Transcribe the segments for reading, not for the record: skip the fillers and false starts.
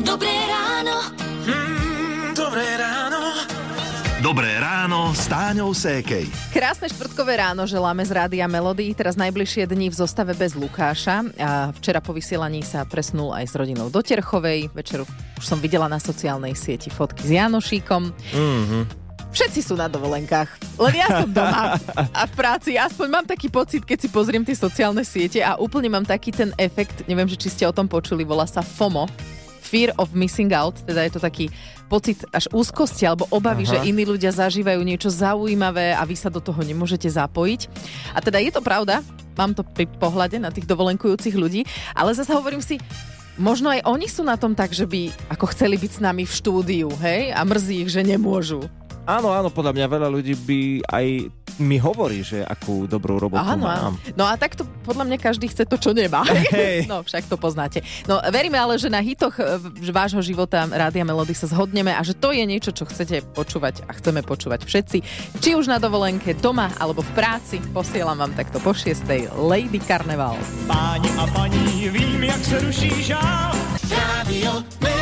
Dobré ráno. Dobré ráno. Dobré ráno s Táňou Sékej. Krásne štvrtkové ráno želáme z Rádia Melody. Teraz najbližšie dni v zostave bez Lukáša. A včera po vysielaní sa presnul aj s rodinou do Terchovej. Večer už som videla na sociálnej sieti fotky s Janošíkom. Všetci sú na dovolenkách, len ja som doma a v práci. Aspoň mám taký pocit, keď si pozriem tie sociálne siete a úplne mám taký ten efekt, neviem, že či ste o tom počuli, volá sa FOMO, Fear of Missing Out, teda je to taký pocit až úzkosti alebo obavy, že iní ľudia zažívajú niečo zaujímavé a vy sa do toho nemôžete zapojiť. A teda je to pravda, mám to pri pohľade na tých dovolenkujúcich ľudí, ale zase hovorím si, možno aj oni sú na tom tak, že by ako chceli byť s nami v štúdiu, hej? A mrzí ich, že nemôžu. Áno, podľa mňa veľa ľudí by aj mi hovorí, že akú dobrú robotu mám. No a takto podľa mňa každý chce to, čo nemá. Hej. No však to poznáte. No veríme ale, že na hitoch vášho života Rádia Melody sa zhodneme a že to je niečo, čo chcete počúvať a chceme počúvať všetci. Či už na dovolenke, doma alebo v práci. Posielam vám takto po 6:00 Lady Carnival. Páni a paní, vím, jak se ruší žál. Rádio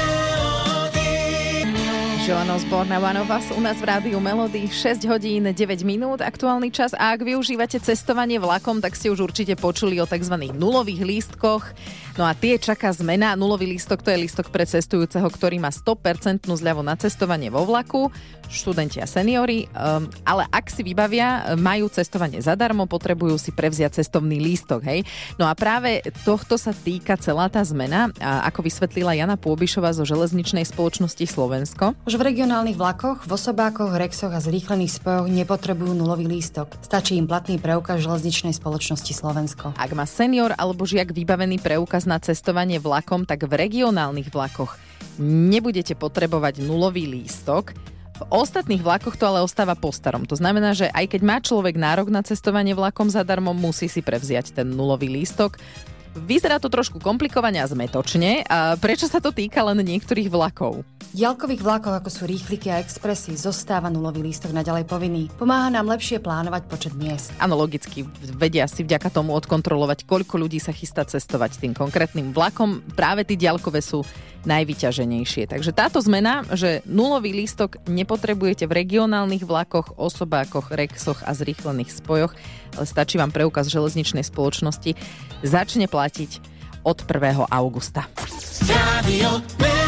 Joan Osborne a One of Us u nás v Rádiu Melody. 6 hodín 9 minút aktuálny čas a ak využívate cestovanie vlakom, tak ste už určite počuli o tzv. Nulových lístkoch. No a tie čaká zmena. Nulový lístok to je lístok pre cestujúceho, ktorý má 100% zľavu na cestovanie vo vlaku, študenti a seniori, ale ak si vybavia, majú cestovanie zadarmo, potrebujú si prevziať cestovný lístok, hej. No a práve tohto sa týka celá tá zmena, a ako vysvetlila Jana Pôbišová zo Železničnej spoločnosti Slovensko. Už v regionálnych vlakoch, v osobákoch, rexoch a zrýchlených spojoch nepotrebujú nulový lístok. Stačí im platný preukaz Železničnej spoločnosti Slovensko. Ak má senior alebo žiak vybavený preukaz na cestovanie vlakom, tak v regionálnych vlakoch nebudete potrebovať nulový lístok. V ostatných vlakoch to ale ostáva po starom. To znamená, že aj keď má človek nárok na cestovanie vlakom zadarmo, musí si prevziať ten nulový lístok. Vyzerá to trošku komplikovane a zmetočne. A prečo sa to týka len niektorých vlakov? V diaľkových vlakoch, ako sú rýchliky a expresy, zostáva nulový lístok naďalej povinný. Pomáha nám lepšie plánovať počet miest. Áno, logicky vedia si vďaka tomu odkontrolovať, koľko ľudí sa chystá cestovať tým konkrétnym vlakom. Práve tí diaľkové sú najvyťaženejšie. Takže táto zmena, že nulový lístok nepotrebujete v regionálnych vlakoch, osobákoch, rexoch a zrýchlených spojoch, ale stačí vám preukaz Železničnej spoločnosti, začne platiť od 1. augusta. Rádio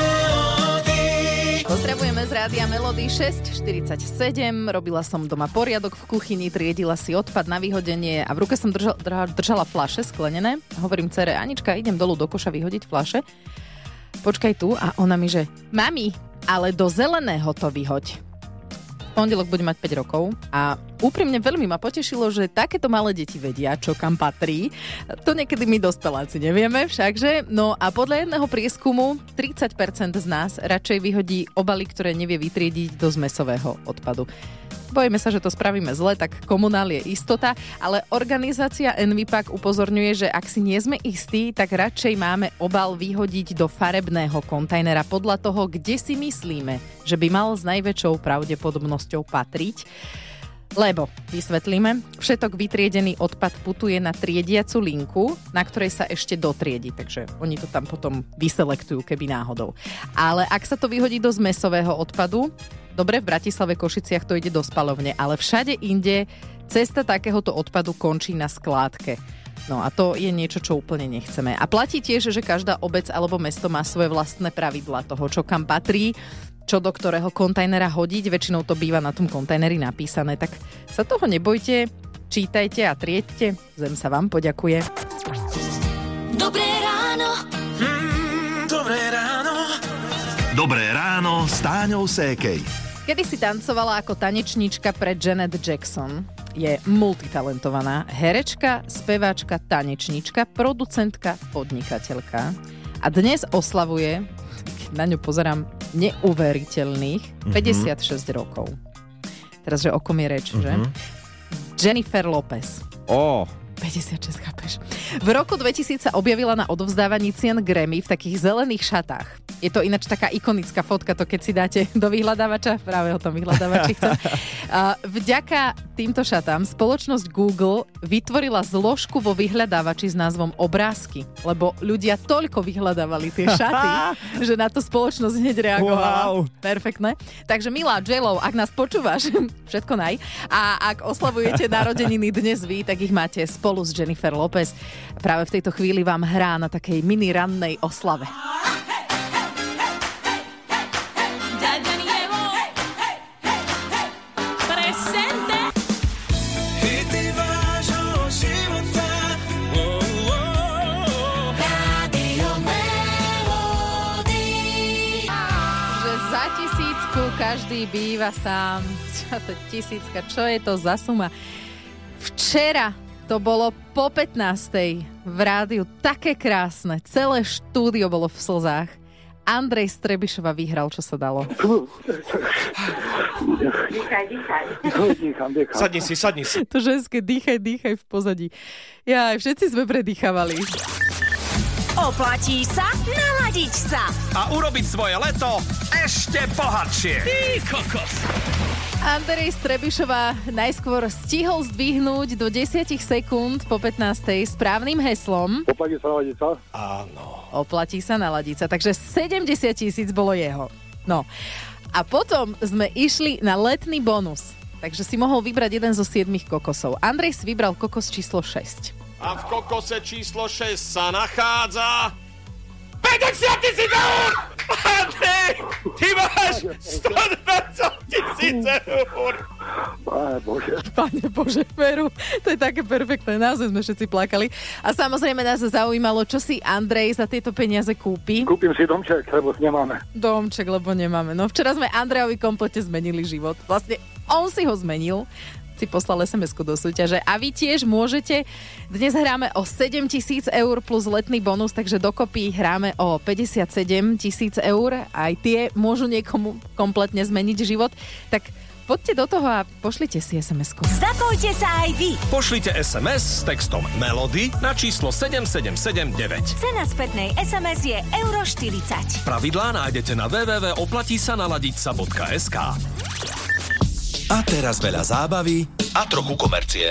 Pozdravujeme z Rádia Melody 6:47. Robila som doma poriadok v kuchyni, triedila si odpad na vyhodenie a v ruke som držala fľaše sklenené. Hovorím dcere, Anička, idem dolu do koša vyhodiť fľaše. Počkaj tu a ona mi, že mami, ale do zeleného to vyhoď. V pondelok bude mať 5 rokov a úprimne veľmi ma potešilo, že takéto malé deti vedia, čo kam patrí. To niekedy my dospeláci nevieme všakže. No a podľa jedného prieskumu 30% z nás radšej vyhodí obaly, ktoré nevie vytriediť do zmesového odpadu. Bojíme sa, že to spravíme zle, tak komunál je istota, ale organizácia Envipak upozorňuje, že ak si nie sme istí, tak radšej máme obal vyhodiť do farebného kontajnera podľa toho, kde si myslíme, že by mal s najväčšou pravdepodobnosťou patriť. Lebo, vysvetlíme, všetok vytriedený odpad putuje na triediacu linku, na ktorej sa ešte dotriedi, takže oni to tam potom vyselektujú, keby náhodou. Ale ak sa to vyhodí do zmesového odpadu, dobre, v Bratislave, Košiciach to ide do spaľovne, ale všade inde cesta takéhoto odpadu končí na skládke. No a to je niečo, čo úplne nechceme. A platí tiež, že každá obec alebo mesto má svoje vlastné pravidlá toho, čo kam patrí, čo do ktorého kontajnera hodiť. Väčšinou to býva na tom kontajneri napísané. Tak sa toho nebojte, čítajte a trieďte. Zem sa vám poďakuje. Dobré ráno. Dobré ráno. Dobré ráno s Táňou Sékej. Kedy si tancovala ako tanečníčka pre Janet Jackson. Je multitalentovaná herečka, speváčka, tanečníčka, producentka, podnikateľka. A dnes oslavuje, na ňu pozerám, neuveriteľných 56 rokov. Teraz, že o kom je reč, že? Jennifer Lopez. 56, chápeš. V roku 2000 sa objavila na odovzdávaní cien Grammy v takých zelených šatách. Je to ináč taká ikonická fotka, to keď si dáte do vyhľadávača, práve o tom vyhľadávači chcem. Vďaka týmto šatám spoločnosť Google vytvorila zložku vo vyhľadávači s názvom obrázky, lebo ľudia toľko vyhľadávali tie šaty, že na to spoločnosť hneď reagovala. Wow. Perfektné. Takže milá J-Lo, ak nás počúvaš, všetko naj. A ak oslavujete narodeniny dnes vy, tak ich máte spolu s Jennifer Lopez. Práve v tejto chvíli vám hrá na takej mini rannej oslave. Každý býva sám. Čo to 1000? Čo je to za suma? Včera to bolo po 15:00 v rádiu. Také krásne. Celé štúdio bolo v slzách. Andrej Strebišova vyhral, čo sa dalo. Dýcham. Sadni si. To ženské dýchaj v pozadí. Ja, všetci sme predýchavali. Oplatí sa naladiť sa A urobiť svoje leto ešte bohatšie. Ty kokos. Andrej Strebišova najskôr stihol zdvihnúť do 10 sekúnd po 15:00 správnym heslom. Oplatí sa naladiť sa? Áno. Oplatí sa naladiť sa. Takže 70 000 bolo jeho. No. A potom sme išli na letný bonus. Takže si mohol vybrať jeden zo 7 kokosov. Andrej si vybral kokos číslo 6. A v kokose číslo 6 sa nachádza 50 000 eur! Andrej, ty máš 120 000 eur! Pane Bože, Peru, to je také perfektné, naozaj sme všetci plakali. A samozrejme nás zaujímalo, čo si Andrej za tieto peniaze kúpi. Kúpim si domček, lebo nemáme. Domček, lebo nemáme. No včera sme Andrejovi kompletne zmenili život. Vlastne on si ho zmenil. Si poslal SMS-ku do súťaže a vy tiež môžete. Dnes hráme o 7 000 eur plus letný bonus, takže dokopy hráme o 57 000 eur. Aj tie môžu niekomu kompletne zmeniť život. Tak poďte do toho a pošlite si SMS-ku. Zapojte sa aj vy. Pošlite SMS s textom Melody na číslo 7779. Cena spätnej SMS je euro 40. Pravidlá nájdete na www.oplatisa-naladiť-sa.sk. A teraz veľa zábavy a trochu komercie.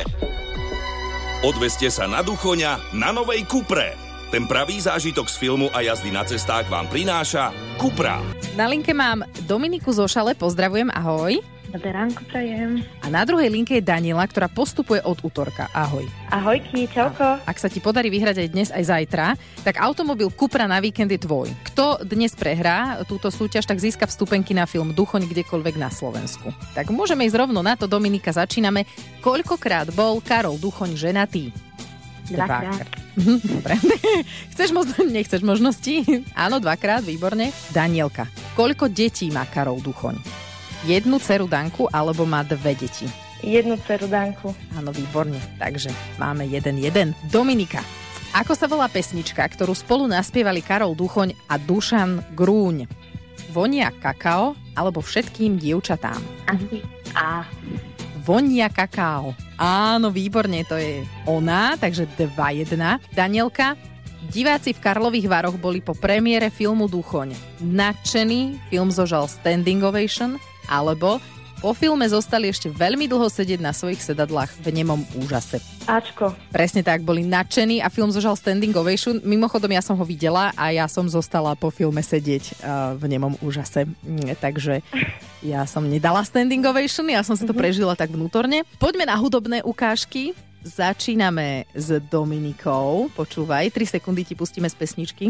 Odveste sa na Duchoňa na novej Cupre. Ten pravý zážitok z filmu a jazdy na cestách vám prináša Cupra. Na linke mám Dominiku zo Šale, pozdravujem, ahoj. Dobré ránko prajem. A na druhej linke je Daniela, ktorá postupuje od útorka. Ahoj. Ahojky, čauko. Ak sa ti podarí vyhrať aj dnes, aj zajtra, tak automobil Cupra na víkend je tvoj. Kto dnes prehrá túto súťaž, tak získa vstupenky na film Duchoň kdekoľvek na Slovensku. Tak môžeme ísť rovno na to, Dominika, začíname. Koľkokrát bol Karol Duchoň ženatý? Dvakrát. Dobre. Nechceš možnosti? Áno, dvakrát, výborne. Danielka, koľko detí má Karol Duchoň? 1 dceru Danku, alebo má 2 deti? 1 dceru Danku. Áno, výborne. Takže máme 1-1. Dominika, ako sa volá pesnička, ktorú spolu naspievali Karol Duchoň a Dušan Grúň? Vonia kakao, alebo Všetkým dievčatám? Asi A. Vonia kakao. Áno, výborne, to je ona, takže 2-1. Danielka, diváci v Karlových Varoch boli po premiére filmu Duchoň nadšení, film zožal standing ovation, alebo po filme zostali ešte veľmi dlho sedieť na svojich sedadlách v nemom úžase. Ačko. Presne tak, boli nadšení a film zožal standing ovation. Mimochodom, ja som ho videla a ja som zostala po filme sedieť v nemom úžase. Takže ja som nedala standing ovation, ja som si to prežila tak vnútorne. Poďme na hudobné ukážky. Začíname s Dominikou. Počúvaj, 3 sekundy ti pustíme z pesničky.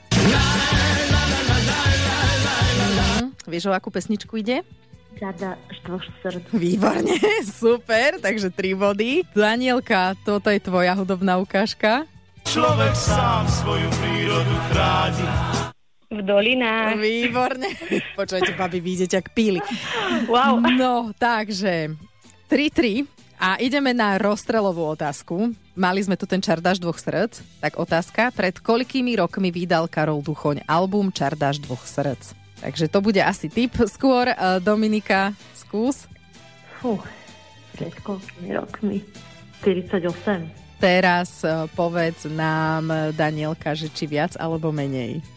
Vieš, o akú pesničku ide? Čardáš 2 srdc. Výborne, super, takže 3 body. Danielka, toto je tvoja hudobná ukážka. Človek sám svoju prírodu chráni. V dolinách. Výborne. Počujete, babi, vy idete jak píli. Wow. No, takže 3-3 a ideme na rozstrelovú otázku. Mali sme tu ten Čardáš 2 srdc, tak otázka, pred koľkými rokmi vydal Karol Duchoň album Čardáš 2 srdc? Takže to bude asi tip skôr. Dominika, skús. Pred koľkými rokmi? 48. Teraz povedz nám, Danielka, že či viac alebo menej.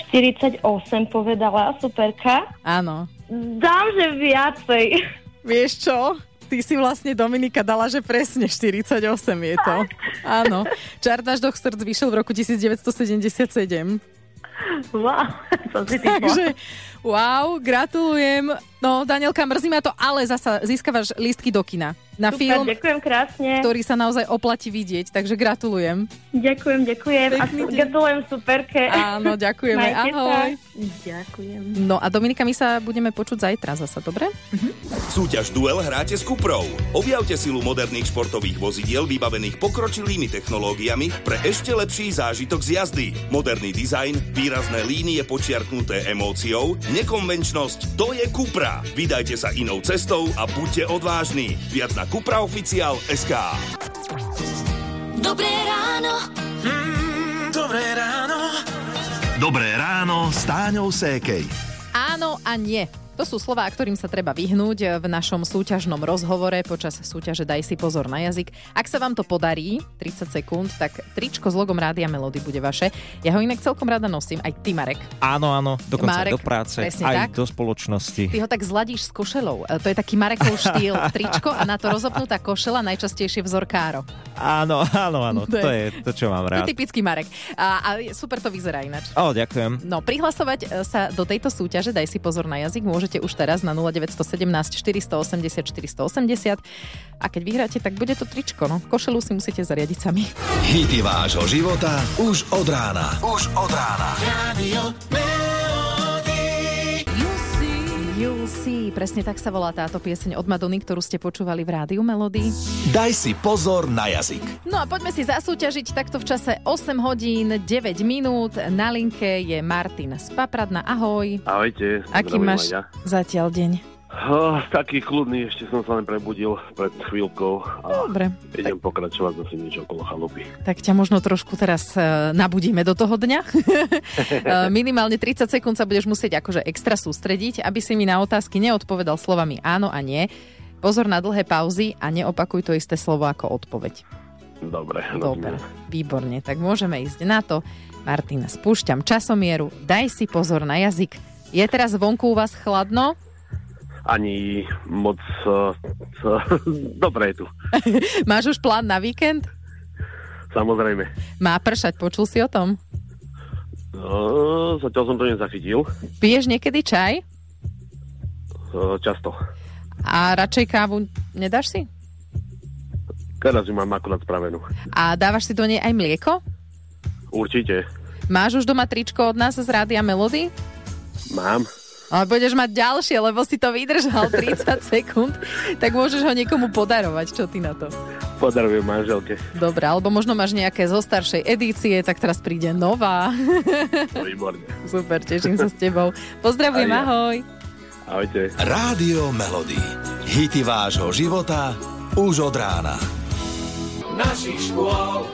48 povedala, superka. Áno. Dám, že viacej. Vieš čo? Ty si vlastne, Dominika, dala, že presne 48 je to. Áno. Čart náš doch srdc vyšiel v roku 1977. Wow, som si tým Takže, wow, gratulujem. No, Danielka, mrzí ma to, ale zasa získavaš lístky do kina. Na super, film, ďakujem krásne. ktorý sa naozaj oplatí vidieť, takže gratulujem. Ďakujem. A gratulujem superke. Áno, ďakujeme. Majte Ahoj. sa. Ďakujem. No a Dominika, my sa budeme počuť zajtra zasa, dobre? Súťaž Duel hráte s Cuprou. Objavte silu moderných športových vozidiel vybavených pokročilými technológiami pre ešte lepší zážitok z jazdy. Moderný dizajn, výrazné línie počiarknuté emóciou, nekonvenčnosť, to je Cupra. Vydajte sa inou cestou a buďte odvážni. Viac na CupraOfficial.sk. Dobré ráno. Dobré ráno. Dobré ráno s Táňou Sékej. Áno a nie. To sú slová, ktorým sa treba vyhnúť v našom súťažnom rozhovore počas súťaže Daj si pozor na jazyk. Ak sa vám to podarí, 30 sekúnd, tak tričko s logom Rádia Melody bude vaše. Ja ho inak celkom rada nosím, aj ty, Marek. Áno, dokonca Marek, do práce, aj tak? do spoločnosti. Ty ho tak zladíš s košelou. To je taký Marekov štýl. Tričko a na to rozopnutá košela, najčastejšie vzor Káro. Áno, to je to, čo mám rád. To je typický Marek. A super to vyzerá ináč. Ďakujem. No, prihlasovať sa do tejto súťaže Daj si pozor na jazyk môžete už teraz na 0917 480 480. A keď vyhráte, tak bude to tričko. No, košelu si musíte zariadiť sami. Hity vášho života už od rána. Rádio You'll see. Presne tak sa volá táto pieseň od Madony, ktorú ste počúvali v Rádiu Melody. Daj si pozor na jazyk. No a poďme si zasúťažiť takto v čase 8 hodín 9 minút. Na linke je Martin z Papradna. Ahoj. Ahojte. Aký máš zatiaľ deň? Taký kľudný, ešte som sa len prebudil pred chvíľkou a dobre, idem pokračovať zase niečo okolo chalupy. Tak ťa možno trošku teraz nabudíme do toho dňa. Minimálne 30 sekúnd sa budeš musieť akože extra sústrediť, aby si mi na otázky neodpovedal slovami áno a nie. Pozor na dlhé pauzy a neopakuj to isté slovo ako odpoveď. Dobre. Výborne, tak môžeme ísť na to. Martina, spúšťam časomieru, daj si pozor na jazyk. Je teraz vonku u vás chladno? Ani moc... Dobre je tu. Máš už plán na víkend? Samozrejme. Má pršať, počul si o tom? Zatiaľ som to nezachytil. Piješ niekedy čaj? Často. A radšej kávu nedáš si? Teraz ju mám akurát spravenú. A dávaš si do nej aj mlieko? Určite. Máš už doma tričko od nás z Rádia Melody? Mám. Ale budeš mať ďalšie, lebo si to vydržal 30 sekúnd, tak môžeš ho niekomu podarovať. Čo ty na to? Podarujem manželke. Dobre, alebo možno máš nejaké zo staršej edície, tak teraz príde nová. Výborne. Super, teším sa s tebou. Pozdravujem, ja. Ahoj. Ahojte. Rádio Melody. Hity vášho života už od rána. našich škôl.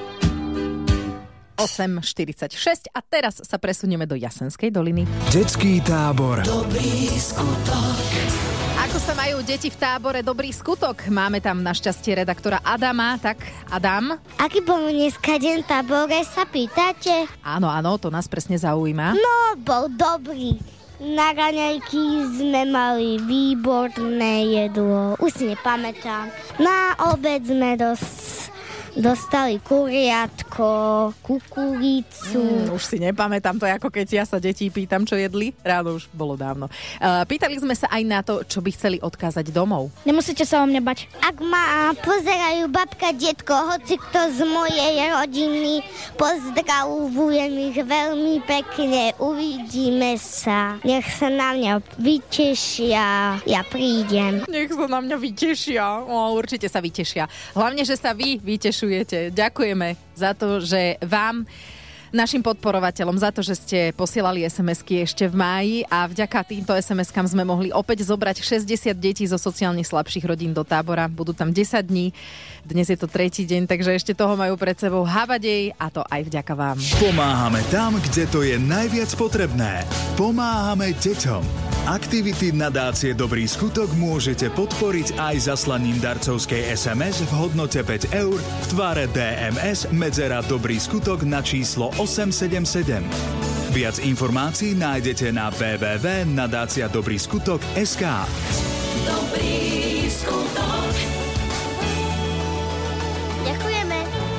8:46 a teraz sa presunieme do Jasenskej doliny. Detský tábor. Dobrý skutok. Ako sa majú deti v tábore Dobrý skutok? Máme tam našťastie redaktora Adama. Tak, Adam? Aký bol dneska deň v tábore, sa pýtate? Áno, to nás presne zaujíma. No, bol dobrý. Na raňajky sme mali výborné jedlo. Už si nepamätám. Na obed sme dostali kuriatko, kukuricu. Už si nepamätám, to je ako keď ja sa detí pýtam, čo jedli. Ráno už bolo dávno. Pýtali sme sa aj na to, čo by chceli odkázať domov. Nemusíte sa o mňa bať. Ak ma pozerajú babka, detko, hoci kto z mojej rodiny, pozdravujem ich veľmi pekne. Uvidíme sa. Nech sa na mňa vytešia. Ja prídem. Nech sa na mňa vytešia. Určite sa vytešia. Hlavne, že sa vy vytešujete. Ďakujeme za to, že vám, našim podporovateľom, za to, že ste posielali SMS-ky ešte v máji a vďaka týmto SMS-kám sme mohli opäť zobrať 60 detí zo sociálne slabších rodín do tábora. Budú tam 10 dní. Dnes je to 3. deň, takže ešte toho majú pred sebou havadej a to aj vďaka vám. Pomáhame tam, kde to je najviac potrebné. Pomáhame deťom. Aktivity nadácie Dobrý skutok môžete podporiť aj zaslaním darcovskej SMS v hodnote 5 eur v tvare DMS medzera Dobrý skutok na číslo 877. Viac informácií nájdete na www.nadáciadobryskutok.sk. Dobrý skutok. Ďakujeme.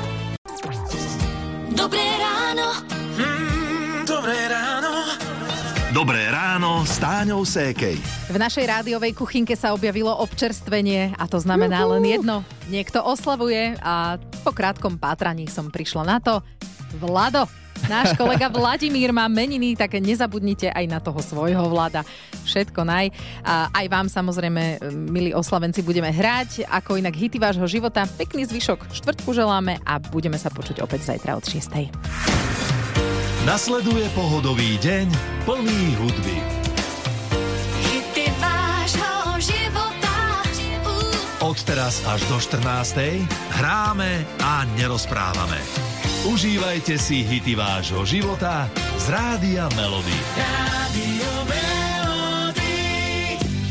Dobré ráno. Dobré ráno. Dobré ráno s Táňou Sékej. V našej rádiovej kuchynke sa objavilo občerstvenie a to znamená len jedno. Niekto oslavuje a po krátkom pátraní som prišla na to. Vlado. Náš kolega Vladimír má meniny, tak nezabudnite aj na toho svojho Vlada. Všetko naj. A aj vám samozrejme, milí oslavenci, budeme hrať. Ako inak hity vášho života. Pekný zvyšok štvrtku želáme a budeme sa počuť opäť zajtra od 6:00. Nasleduje pohodový deň plný hudby. Hity vášho života. Od teraz až do 14:00 hráme a nerozprávame. Užívajte si hity vášho života z Rádia Melody. Rádio